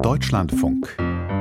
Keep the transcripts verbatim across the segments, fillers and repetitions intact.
Deutschlandfunk.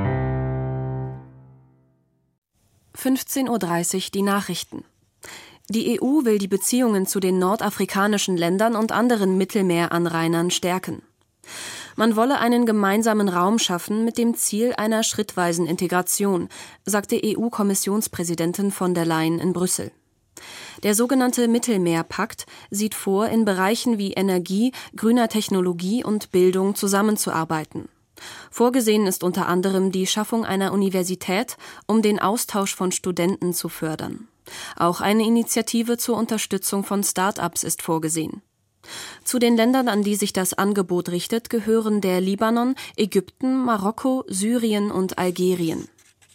fünfzehn Uhr dreißig die Nachrichten. Die E U will die Beziehungen zu den nordafrikanischen Ländern und anderen Mittelmeeranrainern stärken. Man wolle einen gemeinsamen Raum schaffen mit dem Ziel einer schrittweisen Integration, sagte E U-Kommissionspräsidentin von der Leyen in Brüssel. Der sogenannte Mittelmeerpakt sieht vor, in Bereichen wie Energie, grüner Technologie und Bildung zusammenzuarbeiten. Vorgesehen ist unter anderem die Schaffung einer Universität, um den Austausch von Studenten zu fördern. Auch eine Initiative zur Unterstützung von Start-ups ist vorgesehen. Zu den Ländern, an die sich das Angebot richtet, gehören der Libanon, Ägypten, Marokko, Syrien und Algerien.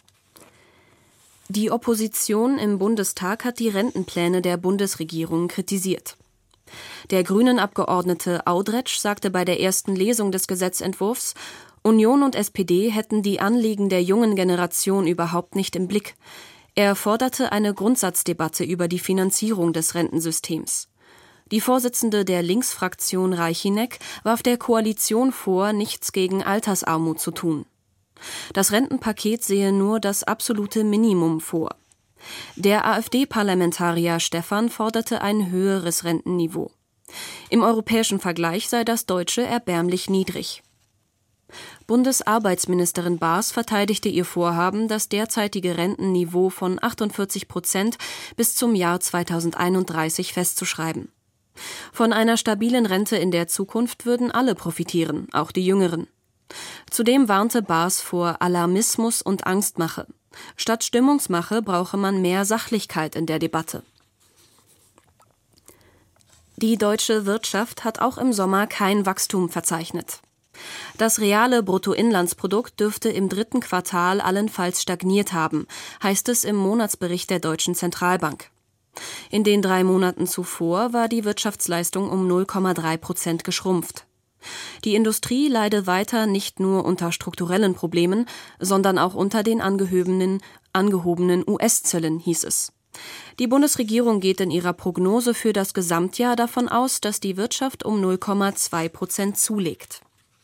Die Opposition im Bundestag hat die Rentenpläne der Bundesregierung kritisiert. Der Grünen-Abgeordnete Audretsch sagte bei der ersten Lesung des Gesetzentwurfs, Union und S P D hätten die Anliegen der jungen Generation überhaupt nicht im Blick. Er forderte eine Grundsatzdebatte über die Finanzierung des Rentensystems. Die Vorsitzende der Linksfraktion Reichinek warf der Koalition vor, nichts gegen Altersarmut zu tun. Das Rentenpaket sehe nur das absolute Minimum vor. Der AfD-Parlamentarier Stephan forderte ein höheres Rentenniveau. Im europäischen Vergleich sei das deutsche erbärmlich niedrig. Bundesarbeitsministerin Baas verteidigte ihr Vorhaben, das derzeitige Rentenniveau von achtundvierzig Prozent bis zum Jahr zweitausendeinunddreißig festzuschreiben. Von einer stabilen Rente in der Zukunft würden alle profitieren, auch die Jüngeren. Zudem warnte Baas vor Alarmismus und Angstmache. Statt Stimmungsmache brauche man mehr Sachlichkeit in der Debatte. Die deutsche Wirtschaft hat auch im Sommer kein Wachstum verzeichnet. Das reale Bruttoinlandsprodukt dürfte im dritten Quartal allenfalls stagniert haben, heißt es im Monatsbericht der Deutschen Zentralbank. In den drei Monaten zuvor war die Wirtschaftsleistung um null Komma drei Prozent geschrumpft. Die Industrie leide weiter nicht nur unter strukturellen Problemen, sondern auch unter den angehobenen, angehobenen U S-Zöllen, hieß es. Die Bundesregierung geht in ihrer Prognose für das Gesamtjahr davon aus, dass die Wirtschaft um null Komma zwei Prozent zulegt.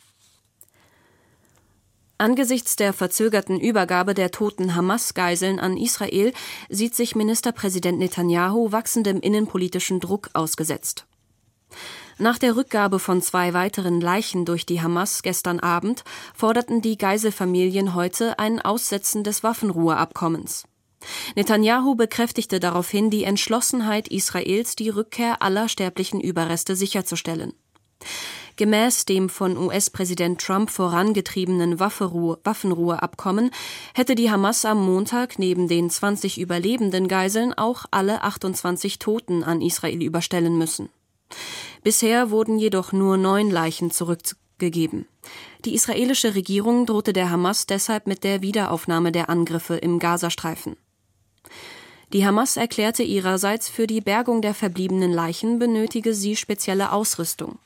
Angesichts der verzögerten Übergabe der toten Hamas-Geiseln an Israel sieht sich Ministerpräsident Netanjahu wachsendem innenpolitischen Druck ausgesetzt. Nach der Rückgabe von zwei weiteren Leichen durch die Hamas gestern Abend forderten die Geiselfamilien heute ein Aussetzen des Waffenruheabkommens. Netanjahu bekräftigte daraufhin die Entschlossenheit Israels, die Rückkehr aller sterblichen Überreste sicherzustellen. Gemäß dem von U S-Präsident Trump vorangetriebenen Waffenruheabkommen hätte die Hamas am Montag neben den zwanzig überlebenden Geiseln auch alle achtundzwanzig Toten an Israel überstellen müssen. Bisher wurden jedoch nur neun Leichen zurückgegeben. Die israelische Regierung drohte der Hamas deshalb mit der Wiederaufnahme der Angriffe im Gazastreifen. Die Hamas erklärte ihrerseits, für die Bergung der verbliebenen Leichen benötige sie spezielle Ausrüstung.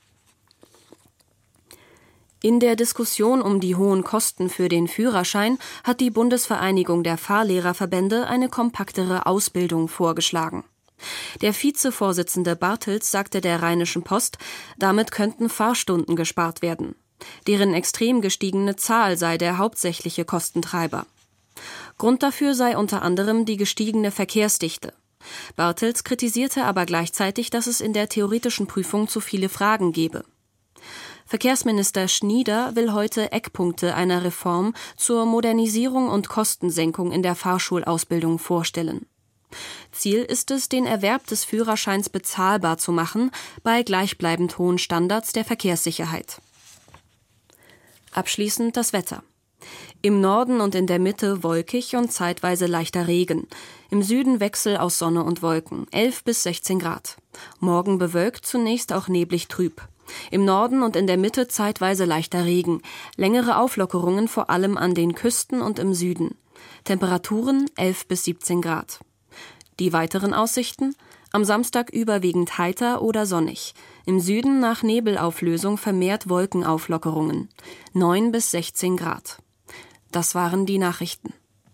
In der Diskussion um die hohen Kosten für den Führerschein hat die Bundesvereinigung der Fahrlehrerverbände eine kompaktere Ausbildung vorgeschlagen. Der Vizevorsitzende Bartels sagte der Rheinischen Post, damit könnten Fahrstunden gespart werden. Deren extrem gestiegene Zahl sei der hauptsächliche Kostentreiber. Grund dafür sei unter anderem die gestiegene Verkehrsdichte. Bartels kritisierte aber gleichzeitig, dass es in der theoretischen Prüfung zu viele Fragen gebe. Verkehrsminister Schnieder will heute Eckpunkte einer Reform zur Modernisierung und Kostensenkung in der Fahrschulausbildung vorstellen. Ziel ist es, den Erwerb des Führerscheins bezahlbar zu machen, bei gleichbleibend hohen Standards der Verkehrssicherheit. Abschließend das Wetter. Im Norden und in der Mitte wolkig und zeitweise leichter Regen. Im Süden Wechsel aus Sonne und Wolken, elf bis sechzehn Grad. Morgen bewölkt, zunächst auch neblig trüb. Im Norden und in der Mitte zeitweise leichter Regen. Längere Auflockerungen vor allem an den Küsten und im Süden. Temperaturen elf bis siebzehn Grad. Die weiteren Aussichten? Am Samstag überwiegend heiter oder sonnig. Im Süden nach Nebelauflösung vermehrt Wolkenauflockerungen. neun bis sechzehn Grad. Das waren die Nachrichten.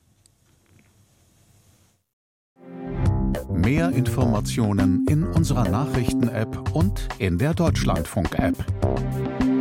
Mehr Informationen in unserer Nachrichten-App und in der Deutschlandfunk-App.